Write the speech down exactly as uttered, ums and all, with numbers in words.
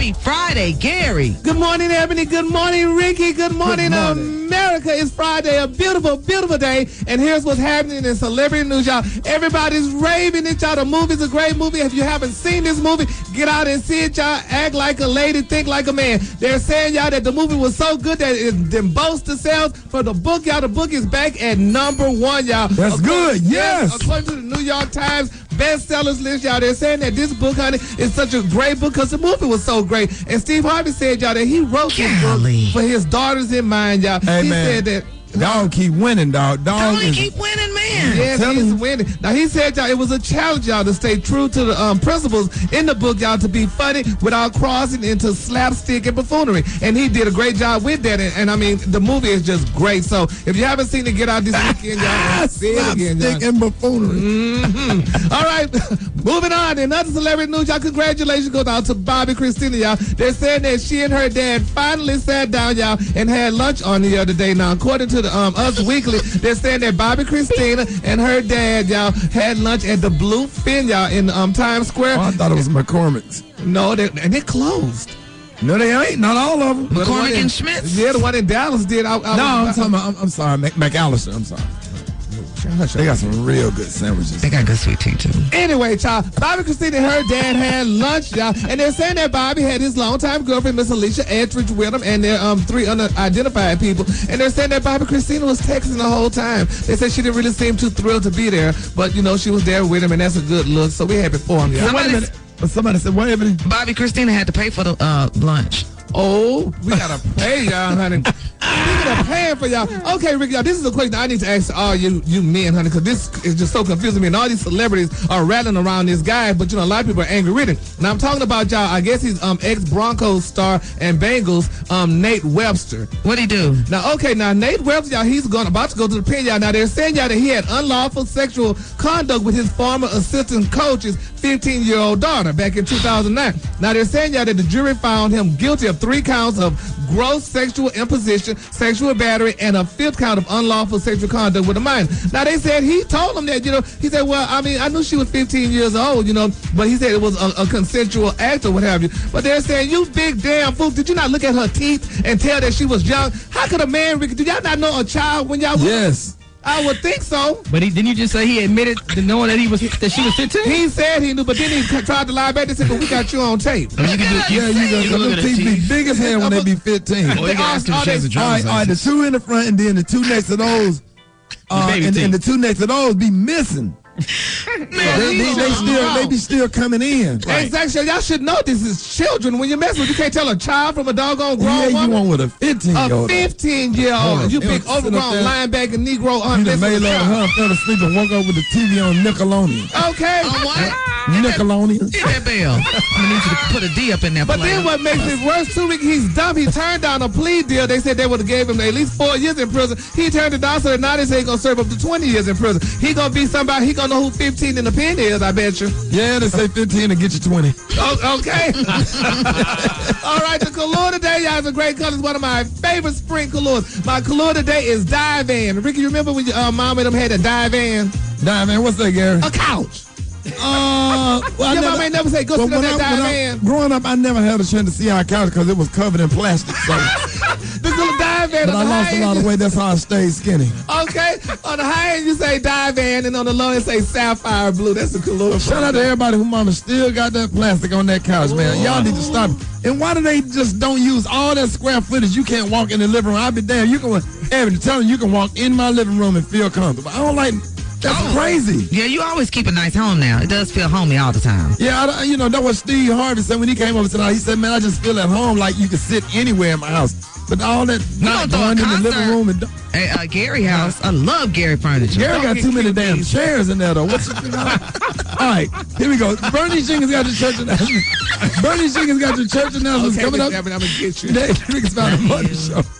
Happy Friday, Gary. Good morning, Ebony. Good morning, Ricky. Good morning, Good morning. America. It's Friday, a beautiful, beautiful day. And here's what's happening in celebrity news, y'all. Everybody's raving it, y'all. The movie's a great movie. If you haven't seen this movie, get out and see it, y'all. Act like a lady, think like a man. They're saying, y'all, that the movie was so good that it didn't boast the sales. For the book, y'all, the book is back at number one, y'all. That's According- good, yes. According to the New York Times bestsellers list, y'all, they're saying that this book, honey, is such a great book because the movie was so great. And Steve Harvey said, y'all, that he wrote this Golly. book for his daughters in mind, y'all. Hey, he man. said that. Dog keep winning, dog. Dog Tony is, keep winning, man. Yes, telling he's you. winning. Now, he said, y'all, it was a challenge, y'all, to stay true to the um, principles in the book, y'all, to be funny without crossing into slapstick and buffoonery. And he did a great job with that. And, and I mean, the movie is just great. So if you haven't seen it, get out this weekend, y'all. See it again, y'all. Slapstick and buffoonery. Mm-hmm. All right, moving on. In other celebrity news, y'all, congratulations goes out to Bobby Christina, y'all. They're saying that she and her dad finally sat down, y'all, and had lunch on the other day. Now, according to the um, Us Weekly, they're saying that Bobby Christina and her dad, y'all, had lunch at the Blue Fin, y'all, in um, Times Square. Oh, I thought it was McCormick's. No, they, and it closed. No, they ain't. Not all of them. But the one McCormick in- and Schmitz? Yeah, the one in Dallas did. I, I No, I'm was- talking about, I'm, I'm sorry, Mac, McAllister. I'm sorry. They got some real good sandwiches. They got good sweet tea, too. Anyway, child, Bobby Christina and her dad had lunch, y'all, and they're saying that Bobby had his longtime girlfriend, Miss Alicia Etheridge, with him, and their um three unidentified people, and they're saying that Bobby Christina was texting the whole time. They said she didn't really seem too thrilled to be there, but, you know, she was there with him, and that's a good look, so we're happy for him, y'all. Wait a Somebody- minute. But somebody said, wait a minute. Bobby Christina had to pay for the uh, lunch. Oh, we gotta pay y'all, honey. Speaking of paying for y'all, okay, Ricky, y'all, this is a question I need to ask all you you men, honey, because this is just so confusing me. And all these celebrities are rattling around this guy, but you know a lot of people are angry with him. Now I'm talking about y'all. I guess he's um ex Broncos star and Bengals um Nate Webster. What'd he do? Now, okay, now Nate Webster, y'all, he's going about to go to the pen, y'all. Now they're saying y'all that he had unlawful sexual conduct with his former assistant coach's fifteen-year-old daughter back in two thousand nine. Now they're saying y'all that the jury found him guilty of three counts of gross sexual imposition, sexual battery, and a fifth count of unlawful sexual conduct with a minor. Now they said he told them that, you know, he said, well, I mean, I knew she was fifteen years old, you know, but he said it was a, a consensual act or what have you. But they're saying, you big damn fool, did you not look at her teeth and tell that she was young? How could a man, Ricky, do y'all not know a child when y'all was? Yes. I would think so. But he, didn't you just say he admitted to knowing that he was that she was fifteen? He said he knew, but then he tried to lie back and said, but we got you on tape. You can do, Yeah, you you got look them at the teeth be teeth. big as hell when they be fifteen. Or you can ask him if she has a All driver's right, all right, the license. two in the front and then the two next to those, uh, baby and, teeth. and the two next to those be missing. Man, They, they, he's they so still, wrong. they be still coming in. Exactly. Y'all should know this is children. When you mess with, you can't tell a child from a doggone grown Yeah, you woman. want with a fifteen year A old. fifteen-year-old. You They big don't sit up overgrown there. linebacker Negro. You Un- done made love to her, fell asleep and woke up with the T V on Nickelodeon. Okay. On what? Nickelodeon. Hit that bell. I'm gonna need you to put a D up in there. But player. then what makes it worse, too, Ricky, he's dumb. He turned down a plea deal. They said they would have gave him at least four years in prison. He turned it down, so now they say he's going to serve up to twenty years in prison. He going to be somebody, he going to know who fifteen in the pen is, I bet you. Yeah, they say fifteen to get you twenty. Oh, okay. All right, the color today, y'all, is a great color. It's one of my favorite spring colors. My color today is Divan. Ricky, you remember when your uh, mom and them had a Divan? Nah, man, what's that, Gary? A couch. Uh, well, Your mom ain't never say, go well, sit on when that I- when I- Divan. Growing up, I never had a chance to see our couch because it was covered in plastic. So, This little Divan but on I the lost high a lot end. of weight. That's how I stayed skinny. Okay, on the high end you say Divan, and on the low end say Sapphire Blue. That's the color. Shout out to everybody who mama still got that plastic on that couch, man. Y'all need to stop it. And why do they just don't use all that square footage? You can't walk in the living room. I'll be damned. You can, Evan, tell them you can walk in my living room and feel comfortable. I don't like. That's Oh. crazy. Yeah, you always keep a nice home now. It does feel homey all the time. Yeah, I, don't- you know, that's what Steve Harvey said when he came over tonight. He said, man, I just feel at home like you can sit anywhere in my house. But all that not throw a going in the concert. living room. and At uh, Gary House, I love Gary furniture. Gary got too many damn chairs in there, though. What's you know? All right, here we go. Bernie Jenkins got your church announcement. Bernie Jenkins got your church announcements Okay, coming up. I'm gonna get you. Next, Rick's Found the Money Show.